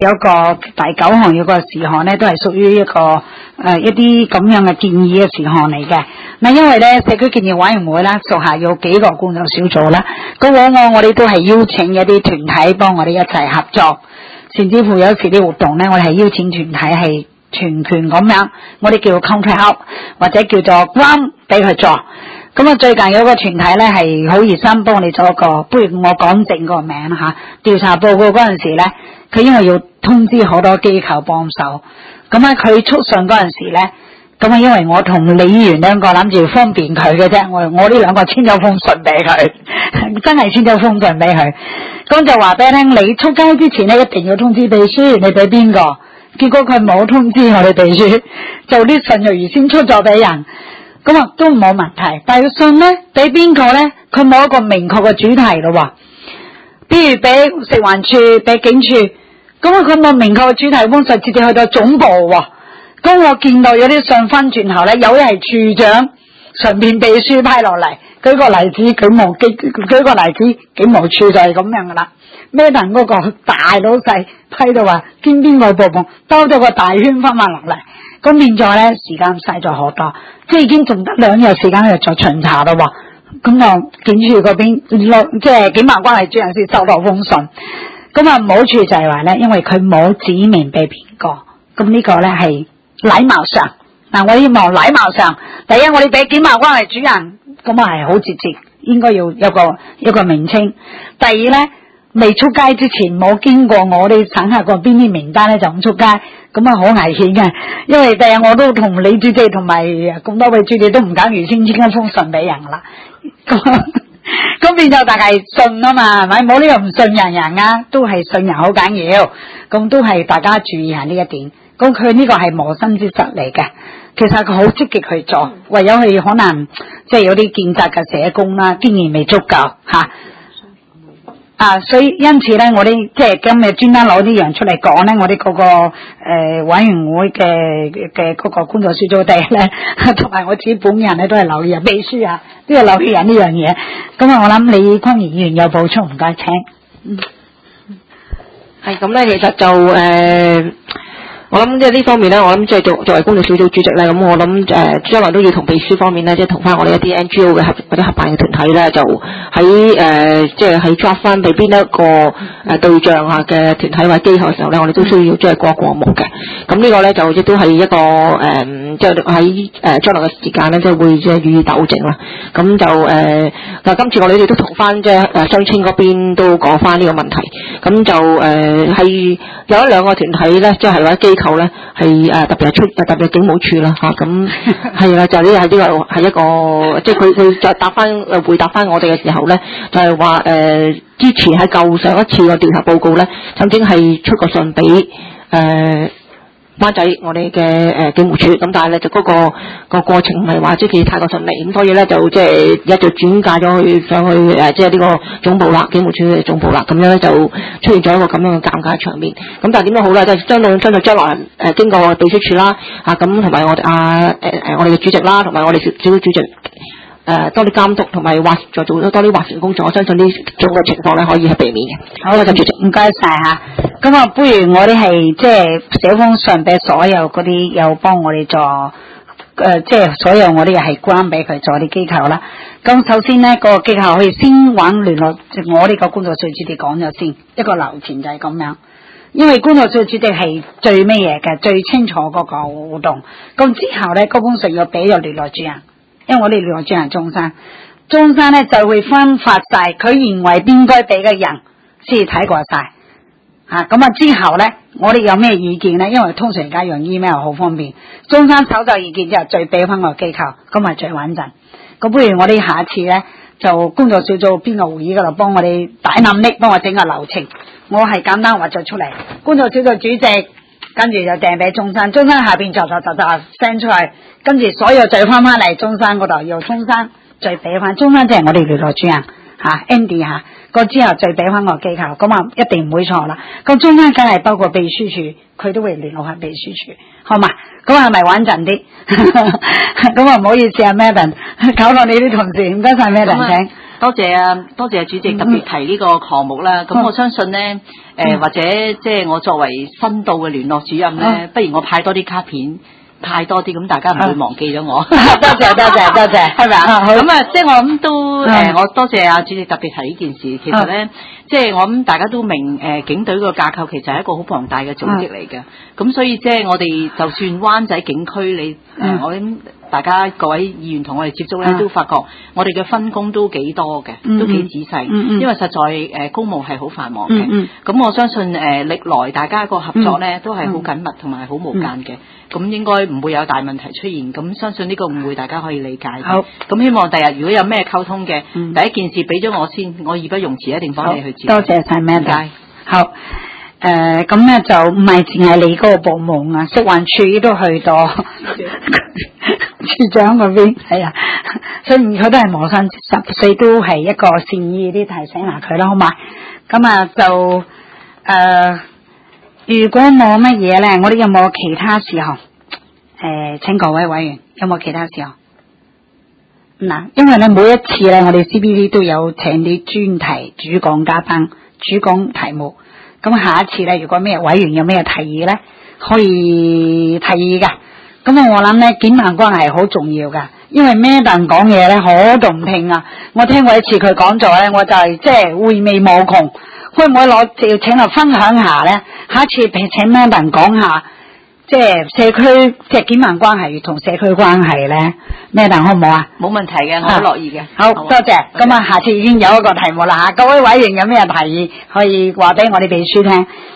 有個第9項有個事項咧，都係屬於一個一啲咁樣嘅建議嘅事項嚟嘅。嗱，因為咧社區建設委員會啦，屬下有幾個工作小組啦，咁往往我哋都係邀請一啲團體幫我哋一齊合作，甚至乎有時啲活動咧，我哋係邀請團體係全權咁樣，我哋叫 contract 或者叫做 grant 俾佢做。咁啊，最近有個團體咧係好熱心幫我哋做一個，不如我講正個名吓。調查報告嗰陣時咧，佢因為要通知好多機構幫手，咁啊佢出信嗰陣時咧，咁啊因為我同李議員兩個諗住方便佢嘅啫，我呢兩個簽咗封信俾佢，真係簽咗封信俾佢，咁就話俾你聽，你出街之前咧一定要通知秘書，你俾邊個？結果佢冇通知我哋秘書，就啲信就預先出咗俾人。咁啊，都冇問題。但係信咧，俾邊個咧？佢冇一個明確嘅主題咯喎。比如俾食環署、俾警署，咁啊，佢冇明確嘅主題，幫實直接去到總部喎。咁我見到有啲信翻轉頭咧，有啲係處長順便秘書批落嚟。舉個例子，警務處就係咁樣噶啦。咩等嗰個大老細批到話邊個部門兜咗個大圈翻埋落嚟。咁變咗咧，時間嘥咗好多，即係已經仲得2日時間去做巡查咯喎。咁啊，警署嗰邊即係警務關係主任先收到封信。咁啊，唔好處就係話咧，因為佢冇指明俾邊個。咁呢個咧係禮貌上，嗱我希望禮貌上，第一我哋俾警務關係主任，咁啊係好直接，應該要有個名稱。第二咧，未出街之前冇經過我哋審核過邊啲名單咧，就咁出街。咁啊好危險嘅，因為第日我都同李主席同埋咁多位主席都唔敢預先簽一封信俾人啦。咁變咗大家信啊嘛，係咪？冇呢個唔信人啊，都係信人好緊要。咁都係大家注意下呢一點。咁佢呢個係磨心之實嚟嘅，其實佢好積極去做，唯有佢可能即係有啲見習嘅社工啦，經驗未足夠吓。所以因此咧，我哋即係今日專登攞啲人出嚟講咧，我哋嗰個委員會嘅嗰個工作小組地咧，同埋我自己本人咧都係留意人秘書啊，都係留意人呢樣嘢。咁啊，我諗李匡賢議員有補充，唔該請。 係咁咧，其實就我諗即係呢方面咧，我諗即係作為工作小組主席咧，咁我諗將來都要同秘書方面咧，即係同翻我哋一啲 NGO 嘅或者合辦嘅團體咧，就喺即係喺 draft 翻俾邊一個對象下嘅團體或者機構嘅時候咧，我哋都需要即係過目嘅。咁呢個咧就亦都係一個即係喺將來嘅時間咧，即係會即係予以糾正啦。咁就嗱，今次我哋都同翻即係商青嗰邊都講翻呢個問題。咁就係有1-2個團體咧，即係或者機構咧係特別係警務處啦嚇，咁係啦，就呢係呢個係一個即係佢就回答翻我哋嘅時候咧，就係話之前喺舊上一次嘅調查報告咧，曾經係出過信俾灣仔我哋嘅警務處，咁但係咧就嗰個過程唔係話即係太過順利，咁所以咧就即係一就轉介咗去上去即係呢個總部啦，警務處嘅總部啦，咁樣咧就出現咗一個咁樣嘅尷尬場面。咁但係點都好啦，即係將來經過秘書處啦，咁同埋我哋我哋嘅主席啦，同埋我哋小組主席多啲監督，同埋再做多啲斡旋工作，我相信呢種嘅情況咧可以係避免嘅。好，就主席， 唔該晒吓。咁啊，不如我哋係即係寫封信俾所有嗰啲有幫我哋做即係所有我哋又係關俾佢做啲機構啦。咁首先呢，個機構可以先揾聯絡我哋個工作小組主席講咗先，一個流程就係咁樣。因為工作小組主席係最咩嘢嘅，最清楚嗰個活動。咁之後咧，嗰封信要俾咗聯絡主任，因為我哋聯絡主任中山咧就會分發晒佢認為應該俾嘅人先睇過晒。咁啊之後咧，我哋有咩意見咧？因為通常而家用 email 好方便，中山搜集意見之後再俾翻個機構，咁咪最穩陣。咁不如我哋下一次咧，就工作小組邊個會議嗰度幫我哋大諗力，幫我整個流程。我係簡單畫咗出嚟，工作小組主席，跟住就掟俾中山下邊就 send 出去，跟住所有再翻嚟中山嗰度，由中山再俾翻中山，即係我哋聯絡主任Andy 個之後再俾翻個機構，咁啊一定唔會錯啦。咁中間梗係包括秘書處，佢都會聯絡下秘書處，好嘛？咁係咪穩陣啲？咁啊唔好意思啊 ，Madam，搞到你啲同事，唔該晒 Madam，請。 多謝主席特別提呢個項目啦。咁我相信咧，或者即係我作為新到嘅聯絡主任咧，不如我派多啲卡片。派多啲咁，大家唔會忘記咗我。 多謝， 係咪啊？咁啊，即係我諗都我多謝阿主席特別提呢件事。其實咧，即係我諗大家都明警隊個架構其實係一個好龐大嘅組織嚟嘅。咁所以即係我哋就算灣仔警區，你我諗大家各位議員同我哋接觸咧，都發覺我哋嘅分工都幾多嘅，都幾仔細。因為實在公務係好繁忙嘅。咁我相信歷來大家個合作咧都係好緊密同埋好無間嘅。咁應該唔會有大問題出現，咁相信呢個誤會大家可以理解。 好， 咁希望第日如果有咩溝通嘅，第一件事俾咗我先，我義不容辭一定幫你去接。 多謝晒 Madam。好，咁咧就唔係淨係你嗰個部門啊，食環署都去到處長嗰邊，係啊，所以佢都係磨身14都係一個善意啲提醒下佢啦，好嘛？咁啊就如果冇乜嘢咧，我哋有冇其他事項？請各位委員有冇其他事項？嗱，因為咧每一次咧，我哋 CBD 都有請啲專題主講嘉賓主講題目。咁下一次咧，如果咩委員有咩提議咧，可以提議噶。咁我諗咧，檢辦關係好重要噶，因為Madam講嘢咧好動聽啊！我聽過一次佢講座咧，我就係即係回味無窮。會唔會就請嚟分享下咧？下一次請 Madam 講下，即係社區即係檢辦關係同社區關係咧，Madam好唔好啊？ 冇問題嘅，我好樂意嘅。 好，多謝。咁啊，下次已經有一個題目啦嚇，各位委員有咩提議可以話俾我哋秘書聽。